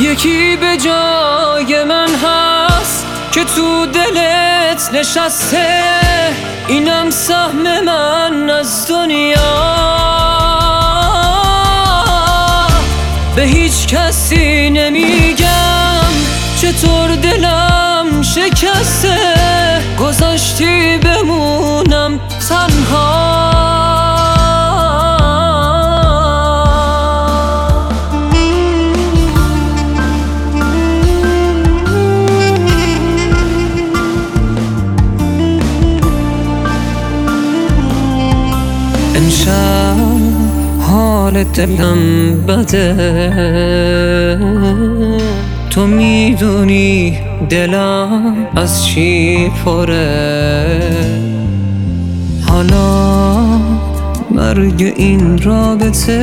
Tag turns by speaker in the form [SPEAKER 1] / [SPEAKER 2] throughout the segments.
[SPEAKER 1] یکی به جای من هست که تو دلت نشسته، اینم سهم من از دنیا. به هیچ کسی نمیگم چطور دلم شکسته، گذاشتی بمونم تنها. امشب حال دلم بده، تو میدونی دلم از چی پره. حالا مرگ این رابطه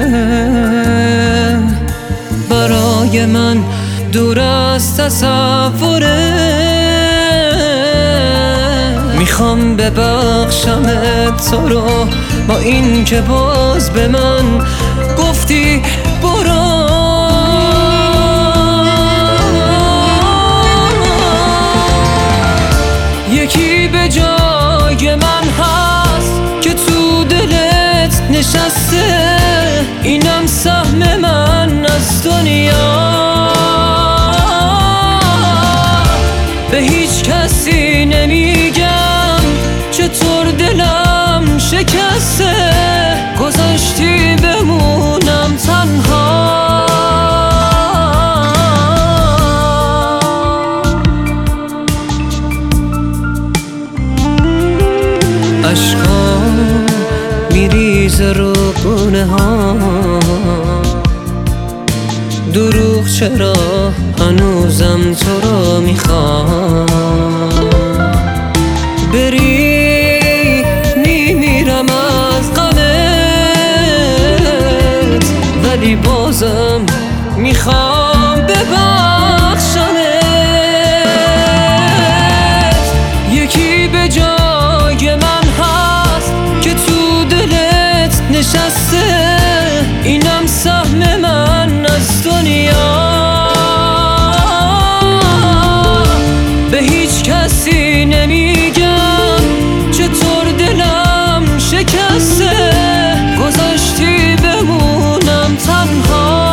[SPEAKER 1] برای من دور از تصوره. میخوام ببخشمت تو رو با این که باز به من گفتی برو. یکی به جای من هست که تو دلت نشسته، اینم سهم من از دنیا. به هیچ کسی نمیگم چطور دلم شکسته، گذاشتی بمونم تنها. عشقام میریزه رو گونه ها، دروغ چرا هنوزم تو رو میخوام. بری میمیرم از غمت، ولی بازم میخوام ببخشمت. یکی به جای من هست که تو دلت نشسته، اینم سهم من از دنیا. به هیچ کسی نمیگم چطور دلم شکسته، گذاشتی بمونم تنها.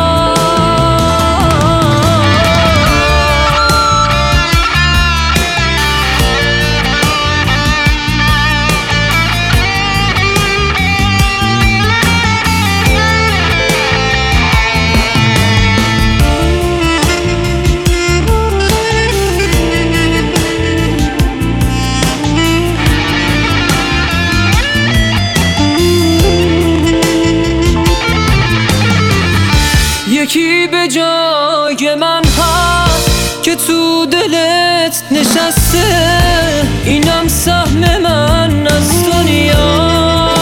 [SPEAKER 1] یکی به جای من هست که تو دلت نشسته، اینم سهم من از دنیا.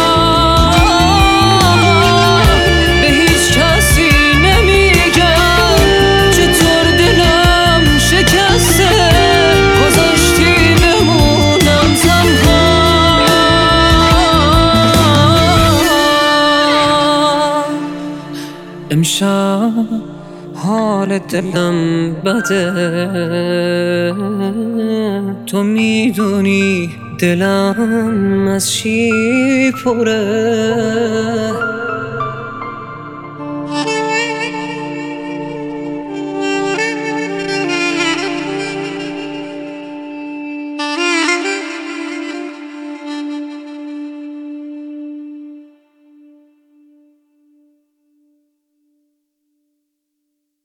[SPEAKER 1] به هیچ کسی نمیگم چطور دلم شکسته، گذاشتی بمونم تنها. امشب حال دلم بده، تو میدونی دلم از چی پره.